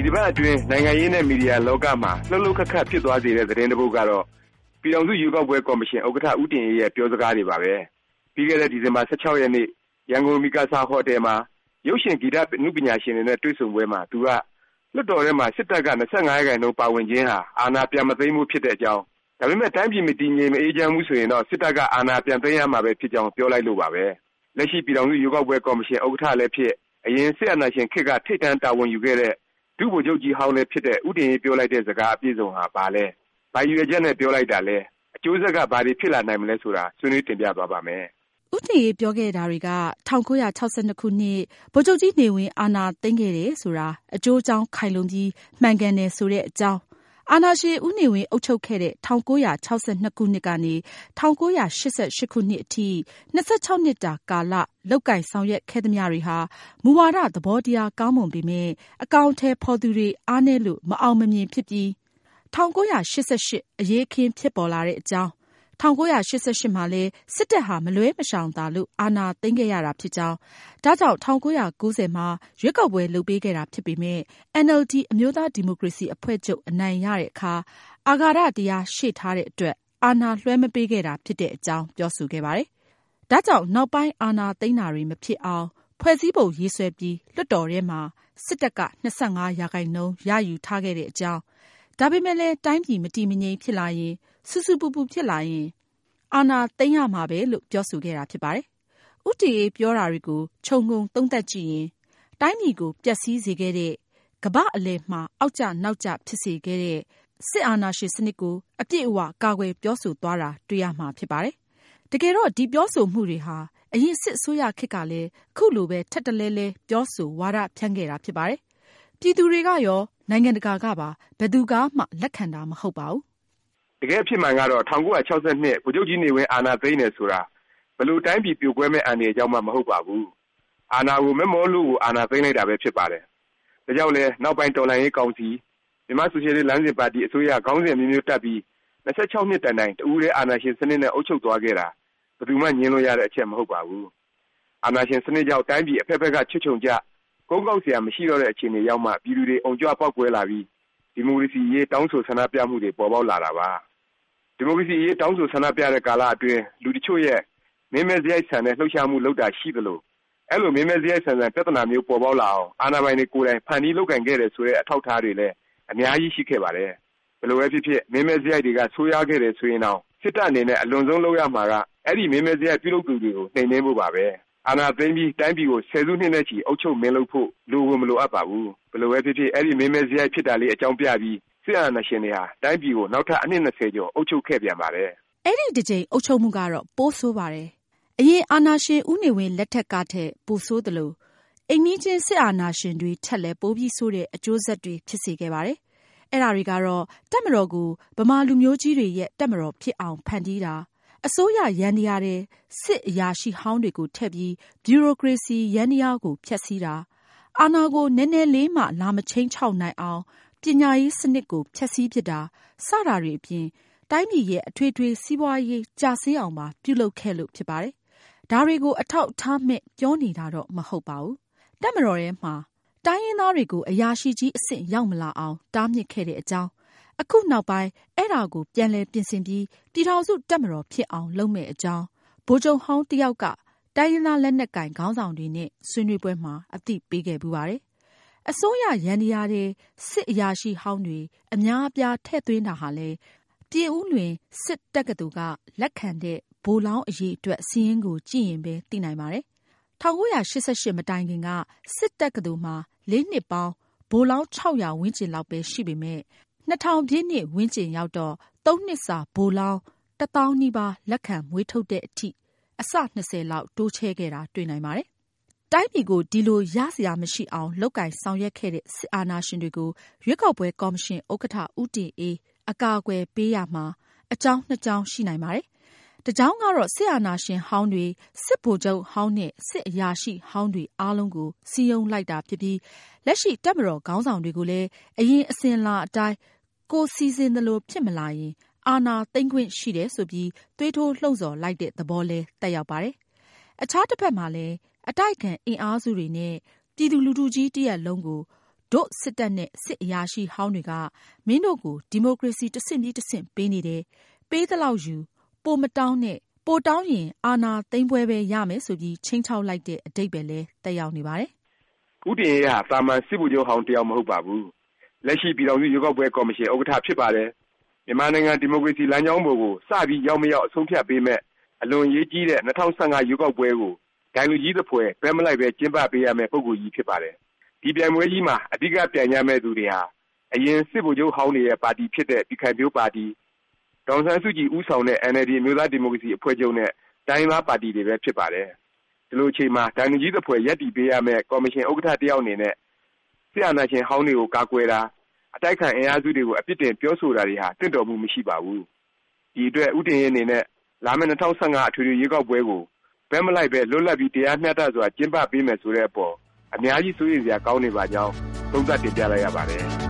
ဒီတစ်ပတ်အတွင်းနိုင်ငံရေးနဲ့မီဒီယာလောကမှာလှုပ်လှုပ်ခတ်ခတ်ဖြစ်သွားစေတဲ့သတင်းတစ်ပုဒ်ကတော့ပြည်ထောင်စုရွေးကောက်ပွဲကော်မရှင်ဥက္ကဋ္ဌဦးတင်အေးရဲ့ပြောစကားတွေပါပဲပြီးခဲ့တဲ့ဒီဇင်ဘာ16ရက်နေ့ရန်ကုန်မီကာဆာဟိုတယ်မှာရုပ်ရှင်ဂီတနုပညာရှင်တွေနဲ့တွေ့ဆုံပွဲမှာသူကလွှတ်တော်ထဲမှာစစ်တပ်က25%ပါဝင်ခြင်းဟာအာဏာပြန်မသိမ်းမှုဖြစ်တဲ့အကြောင်းဒါပေမဲ့တိုင်းပြည်မတည်ငြိမ်မအေးချမ်းမှုဆိုရင်တော့စစ်တပ်ကအာဏာပြန်သိမ်းရမှာပဲဖြစ်ကြောင်းပြောလိုက်လို့ပါပဲလက်ရှိပြည်ထောင်စုရွေးကောက်ပွဲကော်မရှင်ဥက္ကဋ္ဌလည်းဖြစ်အရင်စစ်အာဏာရှင်ခေတ်ကထိပ်တန်းတာဝန်ယူခဲ့တဲ့ဒုဗိုလ်ချုပ်ကြီးဟောင်းလည်းဖြစ်တဲ့ဦးတင်အေးပြောလိုက်တဲ့စကားအပြည့်စုံဟာဘာလဲ။ဘာရွေချက်နဲ့ပြောလိုက်တာလဲ။အကျိုးဆက်ကဘာတွေဖြစ်လာနိုင်မလဲဆိုတာဆွေးနွေးတင်ပြသွားပါမယ်။ဦးတင်အေးပြောခဲ့တာတွေက1962ခုနှစ်ဗိုလ်ချုပ်ကြီးနေဝင်းအာဏာသိမ်းခဲ့တယ်ဆိုတာအကျိုးအကြောင်းခိုင်လုံပြီးမှန်ကန်တယ်ဆိုတဲ့အကြောင်းအာဏာရှင်ဦးနေဝင်းအုပ်ချုပ်ခဲ့တဲ့1962ခုနှစ်ကနေ1988ခုနှစ်အထိ26နှစ်တာကာလလုပ်ကိုင်ဆောင်ရွက်ခဲ့သမျှတွေဟာမူဝါဒသဘောတရားကောင်းမွန်ပေမဲ့အကောင်အထည်ဖော်သူတွေအားနည်းလို့မအောင်မမြင်ဖြစ်ပြီး1988အရေးအခင်းဖြစ်ပေါ်လာတဲ့အကြောင်း1988မှာလည်းစစ်တပ်ဟာမလွဲမရှောင်သာလို့အာဏာသိမ်းခဲ့ရတာဖြစ်ကြောင်းဒါကြောင့်1990မှာရွေးကောက်ပွဲလုပ်ပေးခဲ့တာဖြစ်ပေမဲ့ NLD အမျိုးသားဒီမိုကရေစီအဖွဲ့ချုပ်အနိုင်ရတဲ့အခါအာဃာတတရားရှေ့ထားတဲ့အတွက်အာဏာလွှဲမပေးခဲ့တာဖြစ်တဲ့အကြောင်းပြောဆိုခဲ့ပါတယ်။ဒါကြောင့်နောက်ပိုင်းအာဏာသိမ်းတာတွေမဖြစ်အောင်ဖွဲ့စည်းပုံရေးဆွဲပြီးလွှတ်တော်ထဲမှာစစ်တပ်က25%ရယူထားခဲ့တဲ့အကြောင်းဒါပေမဲ့လည်းတိုင်းပြည်မတည်မငြိမ်ဖြစ်လာရင်စူစူပူပူဖြစ်လာရင်အာဏာသိမ်းရမှာပဲလို့ပြောဆိုခဲ့တာဖြစ်ပါတယ်။ဦးတင်အေးပြောတာတွေကိုခြုံငုံသုံးသပ်ကြည့်ရင်တိုင်းပြည်ကိုပျက်စီးစေခဲ့တဲ့ကမ္ဘာအလယ်မှာအောက်ကျနောက်ကျဖြစ်စေခဲ့တဲ့စစ်အာဏာရှင်စနစ်ကိုအပြည့်အဝကာကွယ်ပြောဆိုသွားတာတွေ့ရမှာဖြစ်ပါတယ်။တကယ်တော့ဒီပြောဆိုမှုတွေဟာအရင်စစ်အစိုးရခေတ်ကလည်းအခုလိုပဲထပ်တလဲလဲပြောဆိုဝါဒဖြန့်ခဲ့တာဖြစ်ပါတယ်။ပြည်သူတွေကရောနိုင်ငံတကာကပါဘယ်သူကမှလက်ခံတာမဟုတ်ပါဘူး။တကယ်ဖြစ်မှန်ကတော့1962ဗိုလ်ချုပ်ကြီးနေဝင်းအာဏာသိမ်းတယ်ဆိုတာဘလို့တိုင်းပြည်ပြိုကွဲမဲ့အန္တရာယ်ကြောင့်မှမဟုတ်ပါဘူး။အာဏာကိုမမောလို့အာဏာသိမ်းလိုက်တာပဲဖြစ်ပါတယ်။ဒါကြောင့်လဲနောက်ပိုင်းတော်လှန်ရေးကောင်စီမြန်မာဆိုရှယ်လစ်လမ်းစဉ်ပါတီအစိုးရခေါင်းစဉ်မျိုးမျိုးတက်ပြီး26နှစ်တိုင်တိုင်တဦးတည်းအာဏာရှင်စနစ်နဲ့အုပ်ချုပ်သွားခဲ့တာဘယ်သူမှညှင်းလို့ရတဲ့အချက်မဟုတ်ပါဘူး။အာဏာရှင်စနစ်ကြောင့်တိုင်းပြည်အဖက်ဖက်ကချွတ်ချုံကြကုန်းကောက်စရာမရှိတော့တဲ့အခြေအနေရောက်မှပြည်သူတွေအုံကြွပေါက်ကွဲလာပြီးဒီမိုကရေစီရေးတောင်းဆိုဆန္ဒပြမှုတွေပေါ်ပေါက်လာတာပါဒီမိုကရေစီရေးတောင်းဆိုဆန္ဒပြတဲ့ကာလအတွင်းလူတချို့ရဲ့မင်းမဲ့စရိုက်ဆန်တဲ့လှုပ်ရှားမှုလုပ်တာရှိသလိုအဲ့လိုမင်းမဲ့စရိုက်ဆန်ပြဿနာမျိုးပေါ်ပေါက်လာအောင်အာဏာပိုင်တွေကိုယ်တိုင်ဖန်တီးလုပ်ကင်ခဲ့တယ်ဆိုတဲ့အထောက်အထားတွေလည်းအများကြီးရှိခဲ့ပါတယ်ဘယ်လိုပဲဖြစ်ဖြစ်မင်းမဲ့စရိုက်တွေကဆိုးရွားခဲ့တယ်ဆိုရင်တော့စစ်တပ်အနေနဲ့အလွန်ဆုံးလုပ်ရမှာကအဲ့ဒီမင်းမဲ့စရိုက်ပြုလုပ်သူတွေကိုနှိမ်နင်းဖို့ပါပဲအာဏာသိမ်းပြီးတိုင်းပြည်ကိုဆယ်စုနှစ်နဲ့ချီအုပ်ချုပ်မင်းလုပ်ဖို့လိုဝင်မလိုအပ်ပါဘူးဘယ်လိုပဲဖြစ်ဖြစ်အဲ့ဒီမင်းမဲ့စရိုက်ဖြစ်တာလေးအကြောင်းပြပြီးစစ်အာဏာရှင်တွေဟာတိုင်းပြည်ကိုနောက်ထပ်အနှစ်20ကျော်အုပ်ချုပ်ခဲ့ပြန်ပါတယ်အဲ့ဒီတစ်ချိန်အုပ်ချုပ်မှုကတော့ပိုးဆိုးပါတယ်အရင်အာဏာရှင်ဦးနေဝင်းလက်ထက်ကထက်ပိုဆိုးသလိုအိမ်နီးချင်းစစ်အာဏာရှင်တွေထက်လည်းပိုပြီးဆိုးတဲ့အကျိုးဆက်တွေဖြစ်စေခဲ့ပါတယ်အဲ့ဒါတွေကတော့တပ်မတော်ကိုဗမာလူမျိုးကြီးတွေရဲ့တပ်မတော်ဖြစ်အောင်ဖန်တီးတာအစိုးရယန္တရားတဲ့စစ်အရာရှိဟောင်းတွေကိုထည့်ပြီးဗျူရိုကရေစီယန္တရားကိုဖျက်ဆီးတာအာဏာကိုနည်းနည်းလေးမှလာမချင်းချောက်နိုင်အောင်ပညာရေးစနစ်ကိုဖျက်ဆီးပစ်တာစတာတွေအပြင်တိုင်းပြည်ရဲ့အထွေထွေစီးပွားရေးကျဆင်းအောင်ပါပြုလုပ်ခဲ့လို့ဖြစ်ပါတယ်။ဒါတွေကိုအထောက်ထားမဲ့ပြောနေတာတော့မဟုတ်ပါဘူး။တပ်မတော်ထဲမှာတိုင်းရင်းသားတွေကိုအရာရှိကြီးအဆင့်ရောက်မလာအောင်တားမြစ်ခဲ့တဲ့အကြောင်းအခုနောက်ပိုင်းအဲ့ဒါကိုပြန်လည်ပြင်ဆင်ပြီးပြည်ထောင်စုတပ်မတော်ဖြစ်အောင်လုပ်မဲ့အကြောင်းဗိုလ်ချုပ်ဟောင်းတယောက်ကတိုင်းရင်းသားလက်နက်ကင်ခေါင်းဆောင်တွေနဲ့ဆွေးနွေးပွဲမှာအသိပေးခဲ့ပူပါတယ်။အစိုးရယန္တရားတဲ့စစ်အရာရှိဟောင်းတွေအများအပြားထည့်သွင်းတာဟာလေပြည်ဦးလွင်စစ်တက္ကသိုလ်ကလက်ခံတဲ့ဗိုလ်လောင်းအရေးအတွက်စီးရင်ကိုကြည့်ရင်ပဲသိနိုင်ပါတယ်။1988မတိုင်ခင်ကစစ်တက္ကသိုလ်မှာ4နှစ်ပေါင်းဗိုလ်လောင်း600ဝန်းကျင်လောက်ပဲရှိပေမဲ့2000ပြည့်နှစ်ဝန်းကျင်ရောက်တော့3နှစ်စာဗိုလ်လောင်း1000နီးပါးလက်ခံမွေးထုတ်တဲ့အထိအစ20လောက်တိုးချဲခဲ့တာတွေ့နိုင်ပါတယ်။တိုင်းပြည်ကိုဒီလိုရစရာမရှိအောင်လောက်ကင်ဆောင်ရွက်ခဲ့တဲ့စစ်အာဏာရှင်တွေကိုရွေးကောက်ပွဲကော်မရှင်ဥက္ကဋ္ဌဦးတင်အေးအကာအကွယ်ပေးရမှာအကြောင်း2ကြောင်းရှိနိုင်ပါတယ်။တစ်ကြောင်းကတော့စစ်အာဏာရှင်ဟောင်းတွေစစ်ဗိုလ်ချုပ်ဟောင်းနဲ့စစ်အရာရှိဟောင်းတွေအားလုံးကိုစီယုံလိုက်တာဖြစ်ပြီးလက်ရှိတပ်မတော်ခေါင်းဆောင်တွေကိုလည်းအရင်အစဉ်လာအတိုင်းကိုစီစဉ်သလိုဖြစ်မလာရင်အာဏာသိမ်းခွင့်ရှိတယ်ဆိုပြီးသွေးထိုးလှုံ့ဆော်လိုက်တဲ့သဘောလဲတက်ရောက်ပါတယ်။အခြားတစ်ဖက်မှာလည်းအတိုက်ခံအင်အားစုတွေနဲ့ပြည်သူလူထုကြီးတရက်လုံးကိုဒို့စစ်တပ်နဲ့စစ်အရာရှိဟောင်းတွေကမင်းတို့ကိုဒီမိုကရေစီတစ်ဆင့်ပြီးတစ်ဆင့်ပေးနေတယ်။ပေးသလောက်ယူပိုမတောင်းနဲ့ပိုတောင်းရင်အာဏာသိမ်းပွဲပဲရမယ်ဆိုပြီးချိန်ချောက်လိုက်တဲ့အဓိပ္ပာယ်လည်းသက်ရောက်နေပါတယ်။ဦးတင်အေးဟာသာမန်စစ်ဗိုလ်ချုပ်ဟောင်းတယောက်မဟုတ်ပါဘူး။လက်ရှိပြည်ထောင်စုရွေးကောက်ပွဲကော်မရှင်ဥက္ကဋ္ဌဖြစ်ပါတယ်။မြန်မာနိုင်ငံဒီမိုကရေစီလမ်းကြောင်းပေါ်ကိုစပြီးရောက်မရောက်အဆုံးဖြတ်ပေးမဲ့အလွန်ရေးကြီးတဲ့2015ရွေးကောက်ပွဲကိုဒိုင်လူကြီးသဖွယ်ဘဲမလိုက်ပဲကျင်းပပေးရမယ့်ပုဂ္ဂိုလ်ကြီးဖြစ်ပါတယ်။ဒီပြိုင်ပွဲကြီးမှာအဓိကပြိုင်ကြမဲ့သူတွေဟာအရင်စစ်ဗိုလ်ချုပ်ဟောင်းတွေရဲ့ပါတီဖြစ်တဲ့ပြည်ခိုင်ဖြိုးပါတီဒေါ်အောင်ဆန်းစုကြည်ဦးဆောင်တဲ့ NLD အမျိုးသားဒီမိုကရေစီအဖွဲ့ချုပ်နဲ့တိုင်းသားပါတီတွေပဲဖြစ်ပါတယ်။ဒီလိုအချိန်မှာဒိုင်လူကြီးသဖွယ်ရပ်တည်ပေးရမယ့်ကော်မရှင်ဥက္ကဋ္ဌတယောက်အနေနဲ့စစ်အာဏာရှင်ဟောင်းတွေကိုကာကွယ်တာအတိုက်ခံအင်အားစုတွေကိုအပြစ်တင်ပြောဆိုတာတွေဟာတင့်တော်မှုမရှိပါဘူး။ဒီအတွက်ဦးတင်ရေးအနေနဲ့လာမယ့်2015အထွေထွေရွေးကောက်ပွဲကိုဘဲမလိုက်ပဲလွတ်လပ်ပြီးတရားမျှတစွာကျင်းပပေးမယ်ဆိုတဲ့အပေါ်အများကြီးစိုးရိမ်စရာကောင်းနေပါကြောင်းသုံးသပ်တင်ပြလိုက်ရပါတယ်